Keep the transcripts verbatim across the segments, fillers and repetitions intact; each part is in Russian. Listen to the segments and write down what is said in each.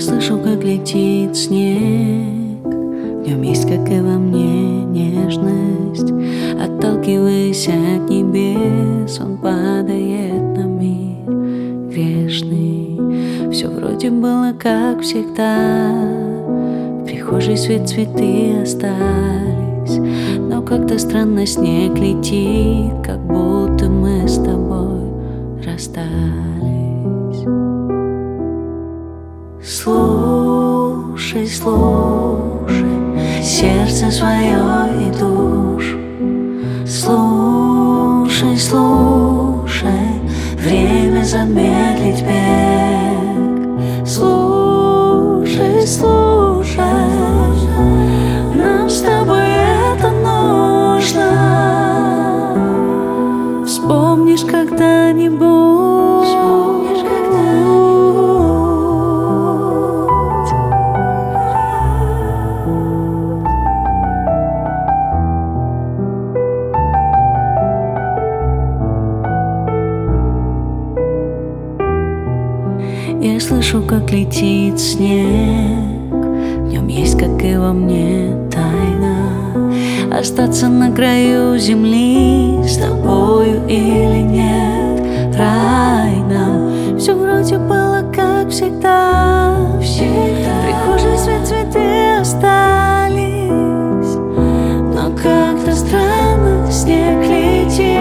слышу, как летит снег. В нем есть, как и во мне, нежность. Отталкиваясь от небес, он падает на мир грешный. Все вроде было, как всегда. В прихожей свет, цветы остались, но как-то странно снег летит, как будто мы с тобой расстались. Слушай, слушай сердце свое и душу. Слушай, слушай, время замедлить бег. Слушай, слушай, нам с тобой это нужно. Вспомнишь когда-нибудь, вспомнишь когда-нибудь. Я слышу, как летит снег. В нем есть, как и во мне, тайна. Остаться на краю земли с тобою или нет. Рай нам. Все вроде было, как всегда. В прихожей свет, цветы остались, но как-то странно снег летит.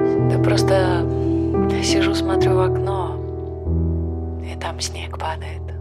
Просто сижу, смотрю в окно, и там снег падает.